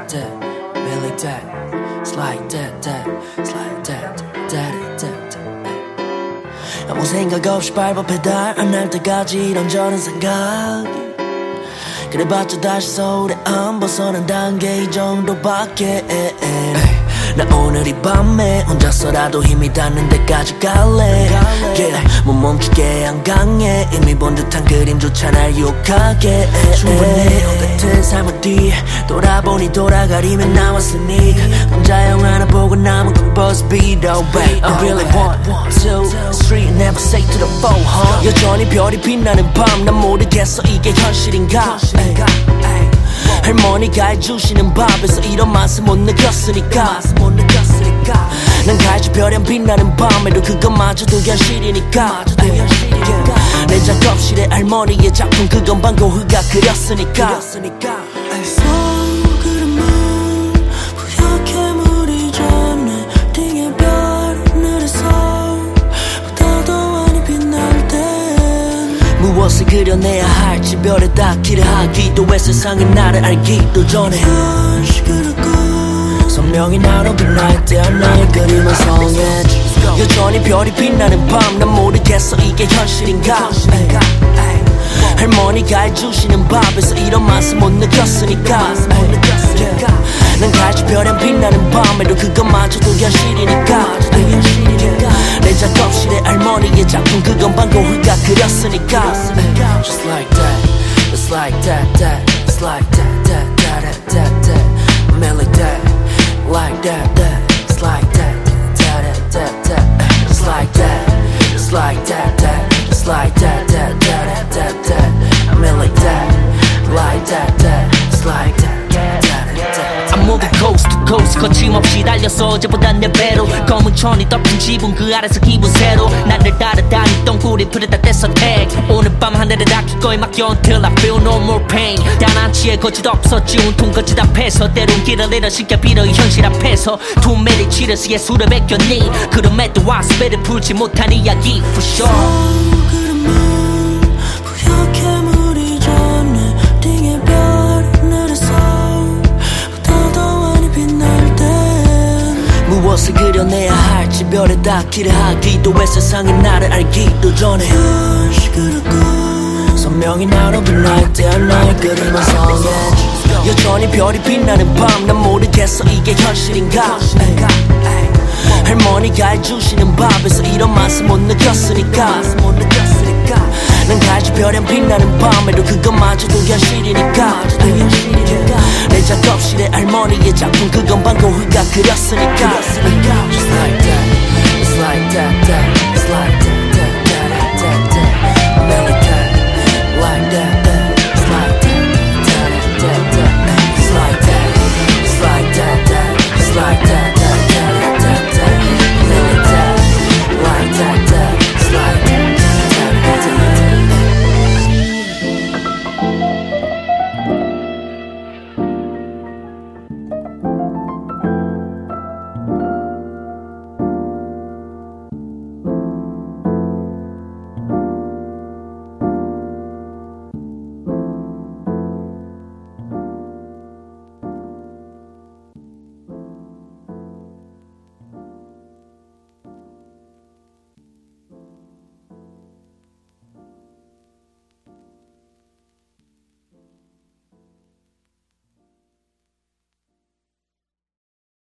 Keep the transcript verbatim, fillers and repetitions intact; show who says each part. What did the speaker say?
Speaker 1: that, that, me like that. It's like that, that, it's like that, that, that, that. 아무 생각 없이 밟아 페달 안 할 때까지 이런저런 생각. 그래봤자 다시 서울에 안 벗어난 단계 이 정도밖에. 나 오늘 이 밤에 혼자서라도 힘이 닿는 데까지 갈래. yeah, 못 멈추게 안 강해. 이미 본 듯한 그림조차 날 유혹하게. 충분히 같은 삶을 뒤에 돌아보니 돌아가리면 나왔으니 혼자 영화 하나 보고 남은 건 버스 beat away. I really want two, three, never say to the four, huh? 여전히 별이 빛나는 밤 난 모르겠어 이게 현실인가. 할머니가 해주시는 밥에서 이런 맛을 못 느꼈으니까. 난 갈지 별엔 빛나는 밤에도 그것마저도 현실이니까. 내 작업실에 할머니의 작품 그건 반고흐가 그렸으니까.
Speaker 2: 서그름은 부옇게 물이 전에 띵의 별 하늘에서 보다도 많이 빛날 땐
Speaker 1: 무엇을 그려내야 할지 별에 닿기를 하기도 해. 세상이 나를 알기도 전에 선명히 나로 빛날 때 나의 그림은 성해지. 여전히 별이 빛나는 밤 난 모르겠어 이게 현실인가. 할머니가 해주시는 밥에서 이런 맛을 못 느꼈으니까. 난 갈지 별엔 빛나는 밤에도 그것마저도 현실이니까. 내 작업실에 할머니의 작품 그건 반고흐가 그렸으니까. Just like that, it's like that, that, it's like that, that, that, that, that, man like that, like that, that, it's like that, that, that, that, it's like that, it's like that, that, it's like that, that, that, that, that, man like that, like that, that, it's like that, that, that, that.
Speaker 3: I'm moving coast to coast 거침없이 달려서 어제보단 내 배로 검은 천이 덮인 지붕 그 아래서 기분 새로 나를 따라다니던 꿀이 푸르다 때 선택 오늘 밤 하늘에 닿길 거에 맡겨 until I feel no more pain 단 한치의 거짓 없었지 온통 거짓 앞에서 때론 길을 잃어 쉽게 빌어 이 현실 앞에서 두 매리 치러서 예술을 베꼈니 그럼에도 와스배를 풀지 못한 이야기 for sure
Speaker 2: 서그름은 부옇게 물이 전에 띵의 별 하늘에서 보다도 많이 빛날 땐
Speaker 1: 무엇을 그려내야 할지 별에 닿기를 하기도 해. 세상이 나를 알기도 전에 선명히 나로 빛날 때 나의 그림은 성해지. 여전히 별이 빛나는 밤 난 모르겠어 이게 현실인가. 할머니가 해주시는 밥에서 이런 맛을 못 느꼈으니까. 난 갈지 별엔 빛나는 밤에도 그것마저도 현실이니까. 내 작업실에 할머니의 작품 그건 반고흐가 그렸으니까. Just like that, it's like that, that.